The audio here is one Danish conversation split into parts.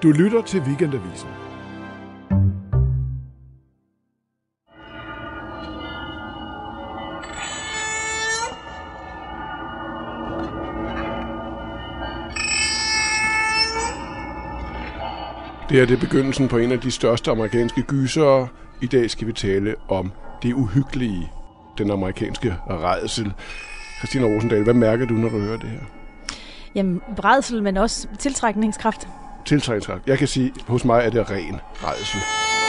Du lytter til Weekendavisen. Det er begyndelsen på en af de største amerikanske gysere. I dag skal vi tale om det uhyggelige, den amerikanske rædsel. Christina Rosendahl, hvad mærker du, når du hører det her? Jamen, rædsel, men også tiltrækningskraft. Tiltrækningskraft. Jeg kan sige, hos mig er det ren rædsel.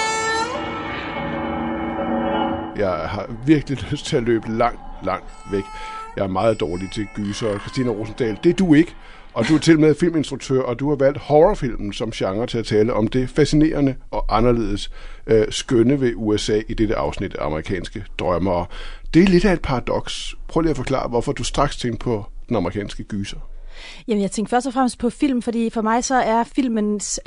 Jeg har virkelig lyst til at løbe langt væk. Jeg er meget dårlig til gyser. Christina Rosendahl, det er du ikke. Og du er til med filminstruktør, og du har valgt horrorfilmen som genre til at tale om det fascinerende og anderledes skønne ved USA i dette afsnit af amerikanske drømmere. Det er lidt af et paradoks. Prøv lige at forklare, hvorfor du straks tænkte på den amerikanske gyser. Jamen, jeg tænkte først og fremmest på film, fordi for mig så er filmens,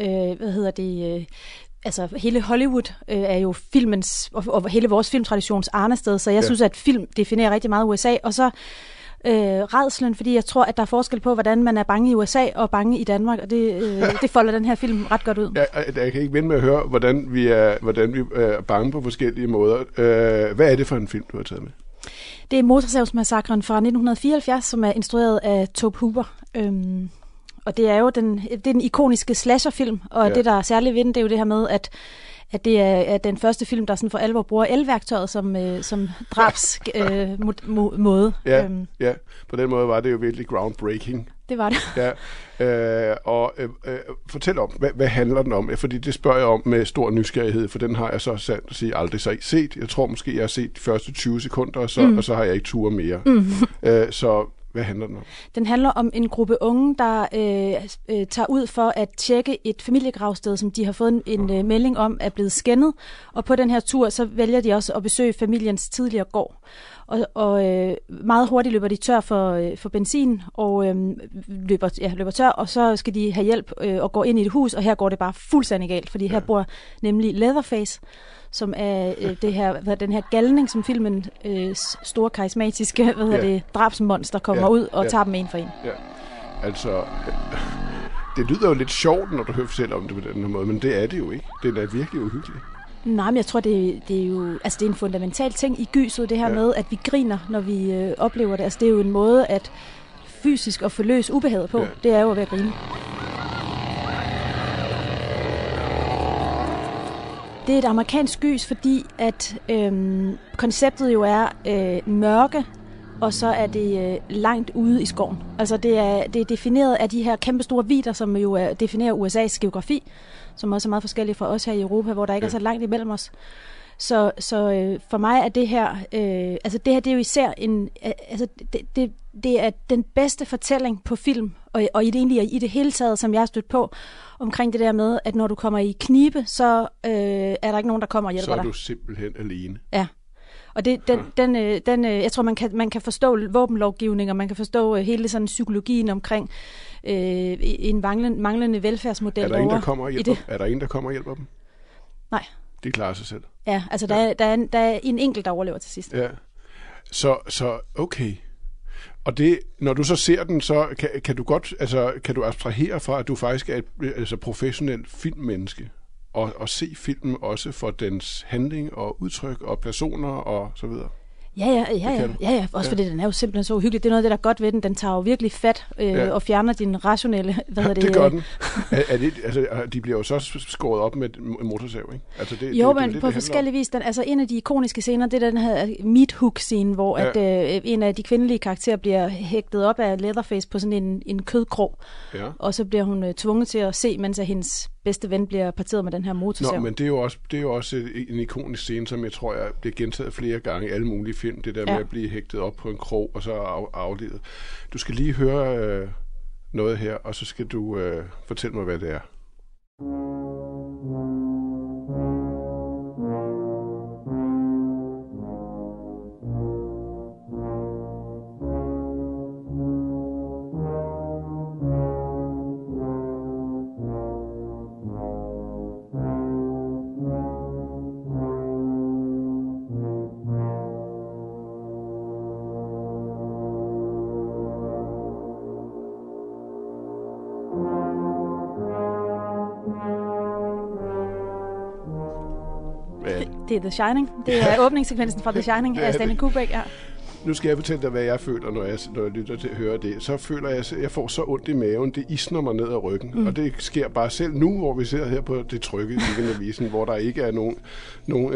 altså hele Hollywood er jo filmens, og hele vores filmtraditions arnested, så jeg synes, at film definerer rigtig meget USA, og så rædslen, fordi jeg tror, at der er forskel på, hvordan man er bange i USA og bange i Danmark, og det folder den her film ret godt ud. Jeg kan ikke vente med at høre, hvordan vi er bange på forskellige måder. Hvad er det for en film, du har taget med? Det er Motorsavsmassakren fra 1974, som er instrueret af Tobe Hooper. Og det er jo den ikoniske slasherfilm, og det, der er særligt ved den, det er jo det her med, at det er den første film, der sådan for alvor bruger el-værktøjet som drabs måde. Ja, på den måde var det jo virkelig groundbreaking. Det var det. Ja, fortæl om, hvad handler den om? Fordi det spørger jeg om med stor nysgerrighed, for den har jeg så sandt at sige aldrig set. Jeg tror måske, jeg har set de første 20 sekunder, og så har jeg ikke tur mere. Så hvad handler den om? Den handler om en gruppe unge, der tager ud for at tjekke et familiegravsted, som de har fået en melding om er blevet skændet. Og på den her tur, så vælger de også at besøge familiens tidligere gård. Og meget hurtigt løber de tør for benzin og løber tør, og så skal de have hjælp og gå ind i et hus, og her går det bare fuldstændig galt, fordi her bor nemlig Leatherface, som er den her galning, som filmen store karismatiske drabsmonster kommer ud og tager dem en for en. Ja. Altså, det lyder jo lidt sjovt, når du hører selv om det på den her måde, men det er det jo ikke. Det er virkelig uhyggeligt. Nej, men jeg tror, det er jo altså det er en fundamental ting i gyset, det her med, at vi griner, når vi oplever det. Altså, det er jo en måde at fysisk at forløse ubehaget på. Ja. Det er jo ved at grine. Det er et amerikansk gys, fordi at konceptet jo er mørke, og så er det langt ude i skoven. Altså det er defineret af de her kæmpestore vidder, som jo definerer USA's geografi, som også er meget forskellige fra os her i Europa, hvor der ikke er så langt imellem os. Så for mig er det her, det her det er jo især det er den bedste fortælling på film, og i det hele taget, som jeg har stødt på, omkring det der med, at når du kommer i knibe, så er der ikke nogen, der kommer og hjælper dig. Så er du simpelthen alene. Ja. Og jeg tror, man kan forstå våbenlovgivning, og man kan forstå hele sådan psykologien omkring en manglende velfærdsmodel. Er der en, der kommer og hjælper dem? Nej. De klarer sig selv. Ja, altså der er en enkelt, der overlever til sidst. Ja. Så okay. Og det, når du så ser den, så kan du abstrahere fra, at du faktisk er et professionelt filmmenneske, og se filmen også for dens handling og udtryk og personer og så videre. Ja. Også fordi den er jo simpelthen så uhyggelig. Det er noget af det, der er godt ved den. Den tager jo virkelig fat og fjerner din rationelle... det gør den. De bliver jo så skåret op med motorsav, ikke? Altså men på forskellige vis. En af de ikoniske scener, det er den her meat hook-scene, hvor at, en af de kvindelige karakterer bliver hægtet op af Leatherface på sådan en kødkrog. Ja. Og så bliver hun tvunget til at se, mens hendes bedste ven bliver parteret med den her motorsav. Nå, men det er jo også en ikonisk scene, som jeg tror, jeg bliver gentaget flere gange i alle mulige film. Det der med at blive hægtet op på en krog og så aflevet. Du skal lige høre noget her, og så skal du fortælle mig, hvad det er. Det er The Shining. Det er åbningssekvensen fra The Shining af Stanley Kubrick, ja. Nu skal jeg fortælle dig, hvad jeg føler, når jeg lytter til at høre det. Så føler jeg, at jeg får så ondt i maven. Det isner mig ned ad ryggen. Og det sker bare selv nu, hvor vi sidder her på det trygge i Weekendavisen, hvor der ikke er nogen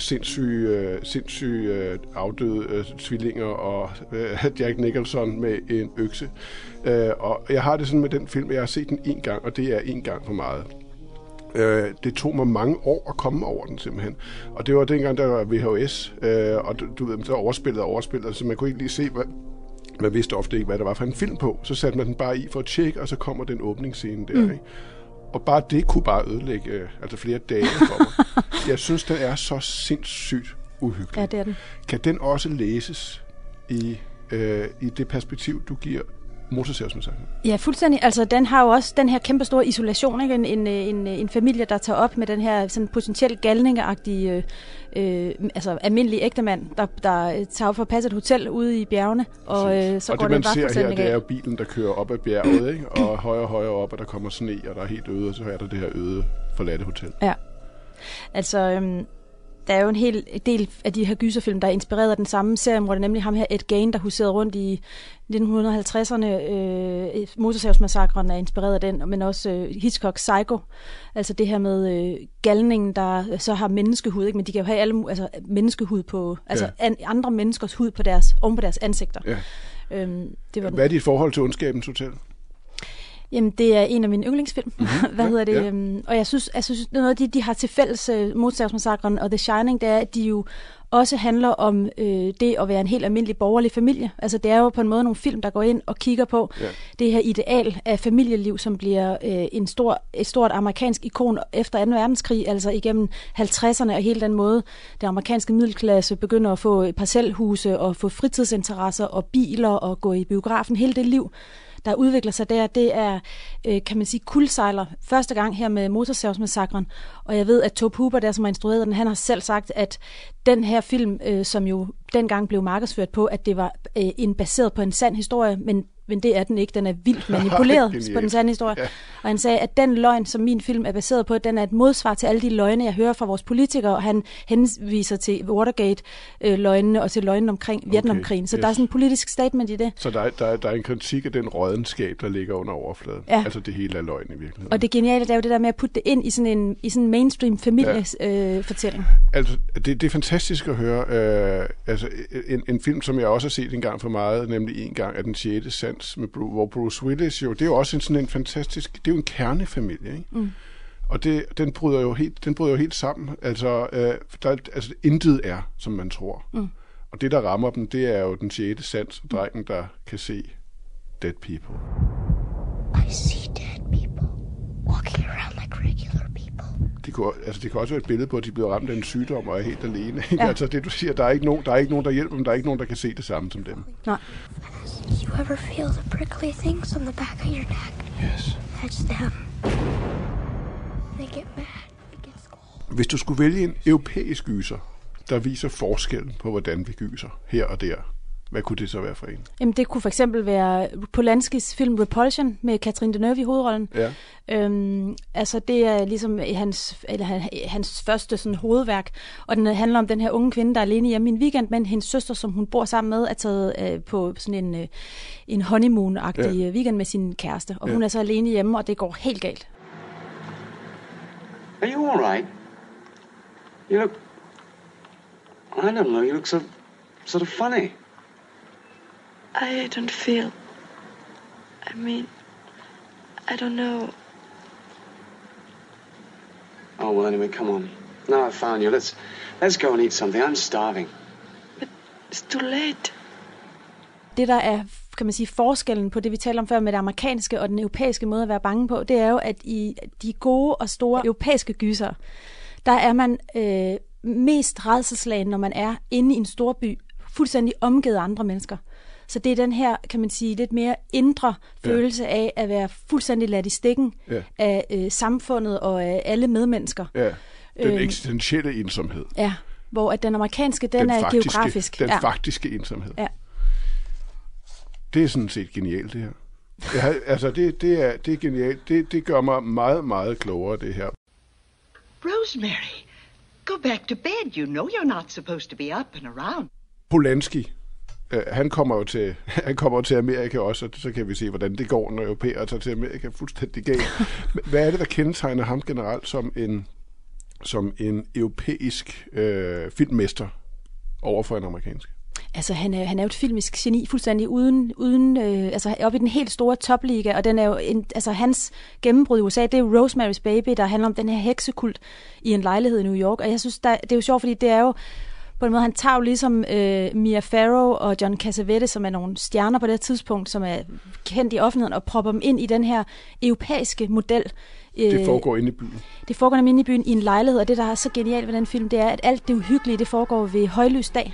sindssyge afdøde tvillinger og Jack Nicholson med en økse. Og jeg har det sådan med den film, jeg har set den en gang, og det er en gang for meget. Det tog mig mange år at komme over den simpelthen. Og det var dengang, der var VHS, og du ved, så overspillet, så man kunne ikke lige se, man vidste ofte ikke, hvad der var for en film på. Så satte man den bare i for at tjekke, og så kommer den åbningsscene der, ikke? Og bare det kunne bare ødelægge flere dage for mig. Jeg synes, den er så sindssygt uhyggelig. Ja, det er den. Kan den også læses i det perspektiv, du giver Motorsavsmassakren? Ja, fuldstændig. Altså, den har jo også den her kæmpe store isolation, ikke? En familie, der tager op med den her sådan potentielt galningeagtige, almindelige ægtemand, der tager op for at passe et hotel ude i bjergene, og så og går det, man ser her, det er jo af. bilen, der kører op ad bjerget, ikke? Og højere op, og der kommer sne, og der er helt øde, og så er der det her øde forladte hotel. Ja. Altså, der er jo en hel del af de her gyserfilm, der er inspireret af den samme serie, hvor det nemlig ham her Ed Gein, der huserede rundt i 1950'erne. Motorsavsmassakren er inspireret af den, men også Hitchcocks Psycho. Altså det her med galningen, der så har menneskehud, ikke? Men de kan jo have menneskehud på, andre menneskers hud på oven på deres ansigter. Ja. Hvad er dit forhold til Ondskabens Hotel? Jamen, det er en af mine yndlingsfilm. Og jeg synes noget af det, de har til fælles, Motorsavsmassakren og The Shining, det er, at de jo også handler om det at være en helt almindelig borgerlig familie. Altså, det er jo på en måde nogle film, der går ind og kigger på det her ideal af familieliv, som bliver et stort amerikansk ikon efter 2. verdenskrig, altså igennem 50'erne, og hele den måde, den amerikanske middelklasse begynder at få parcelhuse og få fritidsinteresser og biler og gå i biografen. Hele det liv, der udvikler sig der, det er, kan man sige, kuldsejler første gang her med Motorsavsmassakren. Og jeg ved, at Tobe Hooper, der som har instrueret den, han har selv sagt, at den her film, som jo dengang blev markedsført på, at det var baseret på en sand historie, men det er den ikke. Den er vildt manipuleret på den sande historie. Ja. Og han sagde, at den løgn, som min film er baseret på, den er et modsvar til alle de løgne, jeg hører fra vores politikere, og han henviser til Watergate-løgnene og til løgnen omkring Vietnamkrigen. Så der er sådan en politisk statement i det. Så der er en kritik af den rådenskab, der ligger under overfladen. Ja. Altså det hele er løgn i virkeligheden. Og det geniale, det er jo det der med at putte det ind i sådan en mainstream familiefortælling. Altså det er fantastisk at høre. En film, som jeg også har set en gang for meget, nemlig en gang af Den 6. sans, hvor Bruce Willis jo, det er jo også sådan en fantastisk, det er jo en kernefamilie, ikke? Mm. Og den bryder jo helt sammen. Altså, intet er, som man tror. Mm. Og det, der rammer dem, det er jo den 6. sans, og drengen, der kan se dead people. I see dead people walking around like regular people. Det kan også være et billede på, at de bliver ramt af en sygdom og er helt alene. Ja. Altså det, du siger, der er ikke nogen, der hjælper dem, der er ikke nogen, der kan se det samme som dem. Nej. You ever feel the prickly things on the back of your neck? Yes. That's them. They get mad. They get scolded. Hvis du skulle vælge en europæisk gyser, der viser forskellen på, hvordan vi gyser her og der, hvad kunne det så være for en? Jamen, det kunne for eksempel være Polanskis film Repulsion med Catherine Deneuve i hovedrollen. Ja. Altså, det er ligesom hans første sådan, hovedværk, og den handler om den her unge kvinde, der er alene hjemme i en weekend, men hendes søster, som hun bor sammen med, er taget på sådan en honeymoon-agtig weekend med sin kæreste, og hun er så alene hjemme, og det går helt galt. Are you all right? You look... I don't know, you look sort of funny. I don't feel... I don't know. Oh, well, anyway, come on. Now I've found you. Let's go and eat something. I'm starving. But it's too late. Det, der er, kan man sige, forskellen på det, vi taler om før med det amerikanske og den europæiske måde at være bange på, det er jo, at i de gode og store europæiske gyser, der er man mest rædselsslagen, når man er inde i en storby, fuldstændig omgivet af andre mennesker. Så det er den her, kan man sige, lidt mere indre følelse af at være fuldstændig ladt i stikken af samfundet og af alle medmennesker. Ja, den eksistentielle ensomhed. Ja, hvor at den amerikanske, den er geografisk. Den faktiske ensomhed. Ja. Det er sådan set genialt, det her. Altså, det er genialt. Det gør mig meget, meget klogere, det her. Rosemary, Go back to bed. You know you're not supposed to be up and around. Polanski, han kommer jo til Amerika også, og så kan vi se, hvordan det går, når europæere tager til Amerika fuldstændig galt. Hvad er det, der kendetegner ham generelt som en europæisk filmmester overfor en amerikansk? Altså, han er jo et filmisk geni, fuldstændig uden altså oppe i den helt store topliga, og den er jo hans gennembrud i USA, det er jo Rosemary's Baby, der handler om den her heksekult i en lejlighed i New York, og jeg synes, det er jo sjovt, fordi det er jo på en måde, han tager jo ligesom Mia Farrow og John Cassavetes, som er nogle stjerner på det tidspunkt, som er kendt i offentligheden, og propper dem ind i den her europæiske model. Det foregår inde i byen. Det foregår nemlig inde i byen i en lejlighed, og det, der er så genialt ved den film, det er, at alt det uhyggelige, det foregår ved højlys dag.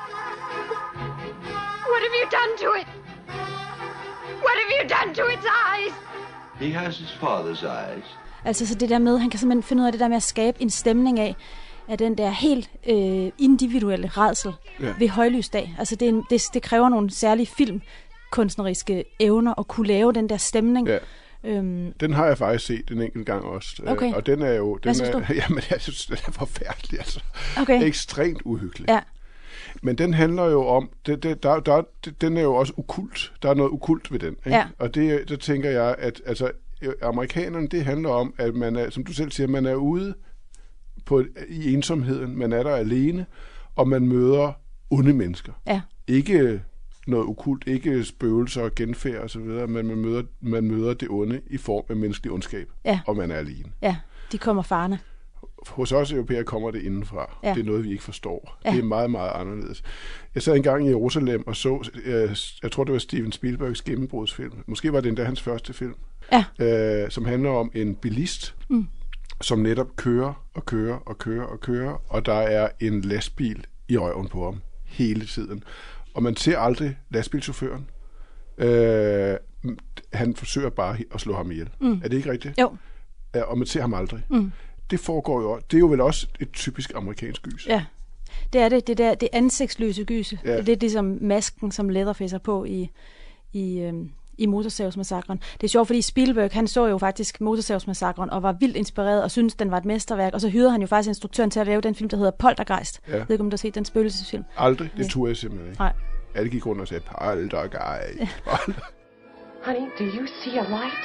What have you done to it? What have you done to its eyes? He has his father's eyes. Altså så det der med, han kan simpelthen finde ud af det der med at skabe en stemning af den der helt individuelle rædsel ved højlysdag. Altså det kræver nogle særlige filmkunstneriske evner at kunne lave den der stemning. Ja. Den har jeg faktisk set en enkelt gang også. Okay. Og den er jo... Hvad synes du? Jamen, jeg synes, den er forfærdelig. Altså. Okay. Ekstremt uhyggelig. Ja. Men den handler jo om... Den er jo også okkult. Der er noget okkult ved den. Ikke? Ja. Og der tænker jeg, at altså, amerikanerne, det handler om, at man er, som du selv siger, man er ude i ensomheden. Man er der alene, og man møder onde mennesker. Ja. Ikke noget okkult, ikke spøgelser og genfærd og så videre, men man møder det onde i form af menneskelig ondskab, og man er alene. Ja, de kommer farne. Hos os europæere kommer det indenfra. Ja. Det er noget, vi ikke forstår. Ja. Det er meget, meget anderledes. Jeg sad engang i Jerusalem og så, jeg tror det var Steven Spielbergs gennembrudsfilm. Måske var det endda hans første film. Ja. Som handler om en bilist, som netop kører, og der er en lastbil i røven på ham hele tiden. Og man ser aldrig lastbilchaufføren. Han forsøger bare at slå ham ihjel. Er det ikke rigtigt? Jo. Og man ser ham aldrig. Det foregår jo. Det er jo vel også et typisk amerikansk gys. Ja, det er det. Det ansigtsløse gys. Ja. Det er ligesom masken, som Leatherface har på i Motorsavsmassakren. Det er sjovt, fordi Spielberg, han så jo faktisk Motorsavsmassakren og var vildt inspireret og syntes, den var et mesterværk. Og så hyrede han jo faktisk instruktøren til at lave den film, der hedder Poltergeist. Ja. Jeg ved ikke, om du har set den spøgelsesfilm. Aldrig. Det turde jeg simpelthen ikke. Nej. Alle gik rundt og sagde, Poltergeist. Ja. Honey, do you see a light?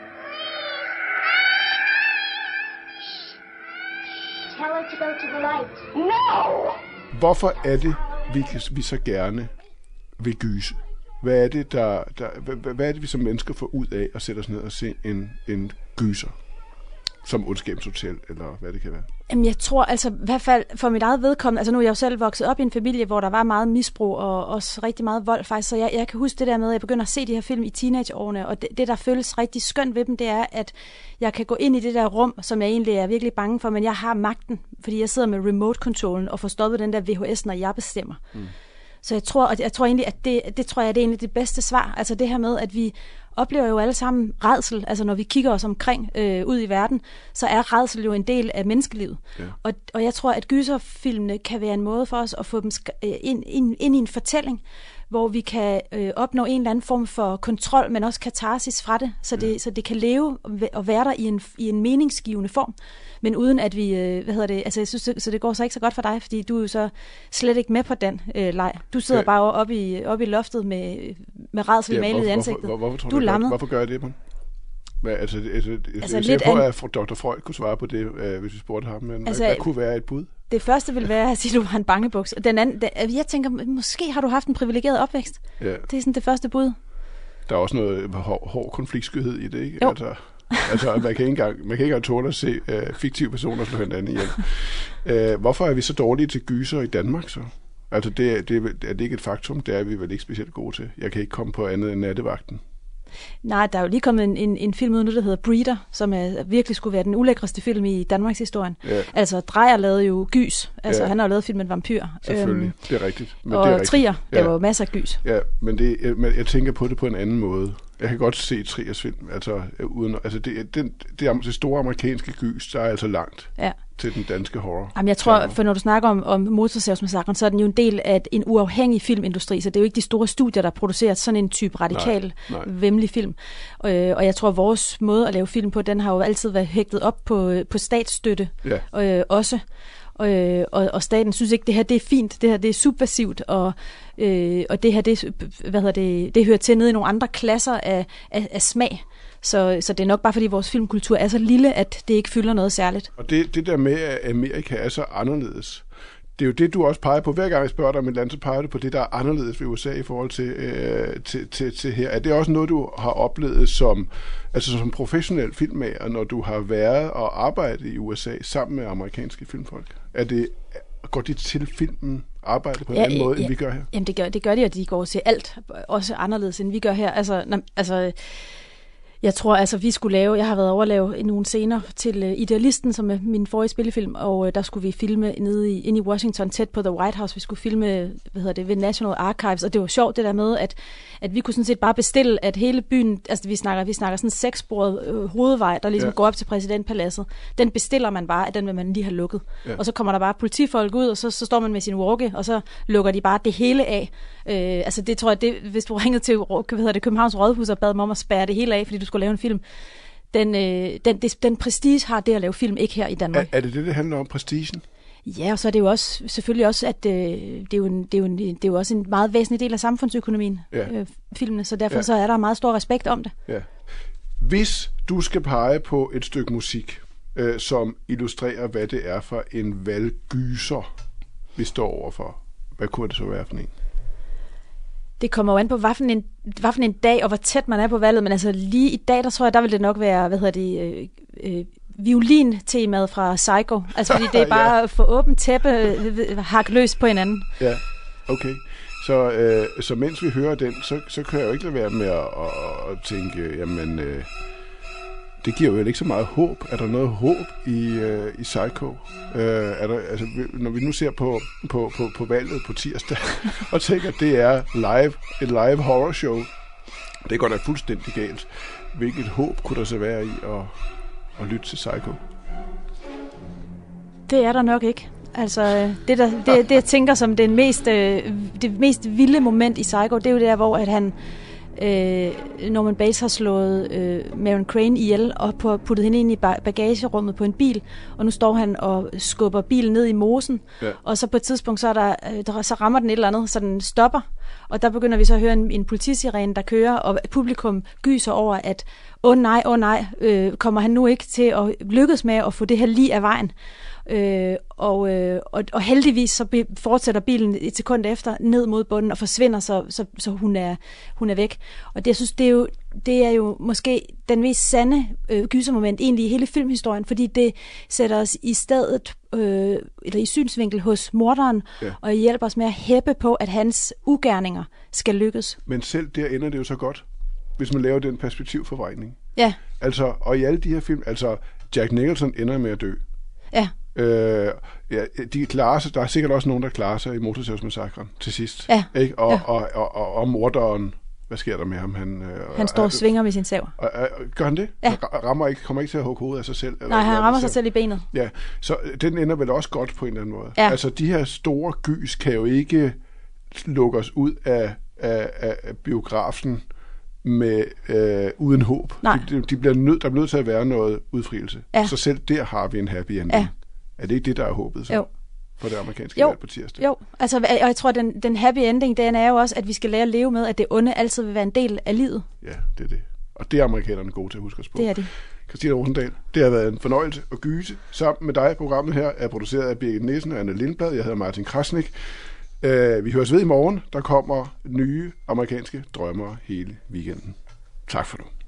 Tell her to go to the light. No! Hvorfor er det, vi så gerne vil gyse? Hvad er det, hvad er det, vi som mennesker får ud af at sætte os ned og se en gyser? Som Ondskabens Hotel, eller hvad det kan være? Jamen, jeg tror altså, i hvert fald for mit eget vedkommende, altså nu er jeg jo selv vokset op i en familie, hvor der var meget misbrug og også rigtig meget vold faktisk, så jeg kan huske det der med, at jeg begynder at se de her film i teenageårene, og det der føles rigtig skønt ved dem, det er, at jeg kan gå ind i det der rum, som jeg egentlig er virkelig bange for, men jeg har magten, fordi jeg sidder med remote-controllen og får stoppet den der VHS, når jeg bestemmer. Så jeg tror egentlig, at det tror jeg, det er egentlig det bedste svar. Altså det her med, at vi oplever jo alle sammen rædsel. Altså når vi kigger os omkring ud i verden, så er rædsel jo en del af menneskelivet. Ja. Og jeg tror, at gyserfilmene kan være en måde for os at få dem ind i en fortælling, hvor vi kan opnå en eller anden form for kontrol, men også katarsis fra det, så det kan leve og være der i en meningsgivende form, men uden at vi, altså jeg synes, så det går så ikke så godt for dig, fordi du er jo så slet ikke med på den leg. Du sidder bare oppe i loftet med rædsel malet i ansigtet. Du er lammet. Hvorfor gør jeg det, man? Jeg ser på, at Dr. Freud kunne svare på det, hvis vi spurgte ham, men hvad kunne være et bud? Det første vil være at sige, at du har en bangebuks. Den anden, jeg tænker, måske har du haft en privilegeret opvækst. Ja. Det er sådan det første bud. Der er også noget hård konfliktskyhed i det, ikke? Jo. Altså man kan ikke engang tåle at se fiktive personer slå hinanden ihjel. Hvorfor er vi så dårlige til gyser i Danmark så? Altså er det ikke et faktum? Det er vi vel ikke specielt gode til. Jeg kan ikke komme på andet end Nattevagten. Nej, der er jo lige kommet en film ud nu, der hedder Breeder, som virkelig skulle være den ulækreste film i Danmarks historie. Ja. Altså, Dreyer lavede jo gys. Altså, han har jo lavet filmen Vampyr. Selvfølgelig, det er rigtigt. Men og det er rigtigt. Trier, der var jo masser af gys. Ja, men jeg tænker på det på en anden måde. Jeg kan godt se Triers film. Det store amerikanske gys, der er altså langt til den danske horror. Jamen, jeg tror, for når du snakker om Motorsavsmassakren, så er den jo en del af en uafhængig filmindustri, så det er jo ikke de store studier, der producerer sådan en type radikal, væmmelig film. Og jeg tror, at vores måde at lave film på, den har jo altid været hægtet op på statsstøtte også. og staten synes ikke, det her det er fint, det her det er subversivt, og det her det hører til nede i nogle andre klasser af smag. Så det er nok bare, fordi vores filmkultur er så lille, at det ikke fylder noget særligt. Og det der med, at Amerika er så anderledes, det er jo det, du også peger på. Hver gang jeg spørger dig om et land, så peger du på det, der er anderledes ved USA i forhold til her. Er det også noget, du har oplevet som professionel filmmager, når du har været og arbejdet i USA sammen med amerikanske filmfolk? Går de til filmen arbejde på en anden måde, end vi gør her? Jamen det gør de, og de går til alt, også anderledes, end vi gør her. Jeg tror, vi skulle jeg har været overlave nogle scener til Idealisten, som er min forrige spillefilm, og der skulle vi filme inde i Washington, tæt på The White House. Vi skulle filme, ved National Archives, og det var sjovt det der med, at vi kunne sådan set bare bestille, at hele byen, altså vi snakker sådan en 6-sporet hovedvej, der ligesom går op til præsidentpaladset. Den bestiller man bare, at den vil man lige have lukket. Ja. Og så kommer der bare politifolk ud, og så står man med sin walkie, og så lukker de bare det hele af. Det tror jeg, hvis du ringede til Københavns Rådhus og bad dem om at spærre det hele af, fordi du skulle lave en film, den prestige har det at lave film ikke her i Danmark. Er det handler om, prestigen? Ja, og så er det jo også selvfølgelig også, at det er jo også en meget væsentlig del af samfundsøkonomien, filmene, så derfor så er der meget stor respekt om det. Ja. Hvis du skal pege på et stykke musik, som illustrerer, hvad det er for en valggyser, vi står overfor, hvad kunne det så være for en? Det kommer jo an på, hvad for en dag, og hvor tæt man er på valget, men altså lige i dag, der tror jeg, der vil det nok være, violintemaet fra Psycho. Altså fordi det er bare for åbent tæppe, hak løs på hinanden. Ja, okay. Så mens vi hører den, så kan jeg jo ikke lade være med at tænke, jamen, det giver jo ikke så meget håb. Er der noget håb i Psycho? Når vi nu ser på valget på tirsdag, og tænker, at det er et live horror show, det går da fuldstændig galt. Hvilket håb kunne der så være i at lytte til Psycho? Det er der nok ikke. Altså, det jeg tænker som det mest vilde moment i Psycho, det er jo der, hvor at han Norman Bates har slået Marion Crane ihjel og puttet hende ind i bagagerummet på en bil, og nu står han og skubber bilen ned i mosen, og så på et tidspunkt så rammer den et eller andet, så den stopper, og der begynder vi så at høre en politisirene, der kører, og publikum gyser over, at åh nej, kommer han nu ikke til at lykkes med at få det her lige af vejen? Og heldigvis så fortsætter bilen et sekund efter ned mod bunden og forsvinder, så hun er væk. Og det, jeg synes, det er jo måske den mest sande gysermoment egentlig i hele filmhistorien, fordi det sætter os i stedet eller i synsvinkel hos morderen, og hjælper os med at hæppe på, at hans ugerninger skal lykkes. Men selv der ender det jo så godt, hvis man laver den perspektivforvrængning. Ja. Altså, og i alle de her film, altså Jack Nicholson ender med at dø. Ja. De klarer sig. Der er sikkert også nogen, der klarer sig i Motorsavsmassakren til sidst. Ja. Ikke? Og morderen, hvad sker der med ham? Han står og svinger med sin sav. Gør han det? Ja. Kommer ikke til at hugge hovedet af sig selv? Nej, han rammer sig selv i benet. Ja, så den ender vel også godt på en eller anden måde. Ja. Altså, de her store gys kan jo ikke lukke os ud af biografen med uden håb. Der bliver nødt til at være noget udfrielse. Ja. Så selv der har vi en happy ending. Ja. Er det ikke det, der er håbet så? Jo. For det amerikanske valg på tirsdag? Jo, altså, og jeg tror, den happy ending, den er jo også, at vi skal lære at leve med, at det onde altid vil være en del af livet. Ja, det er det. Og det er amerikanerne gode til at huske os på. Det er de. Christina Rosendahl, det har været en fornøjelse at gyse sammen med dig. Programmet her er produceret af Birgit Nielsen og Anne Lindblad. Jeg hedder Martin Krasnik. Vi høres ved i morgen. Der kommer nye amerikanske drømmere hele weekenden. Tak for nu.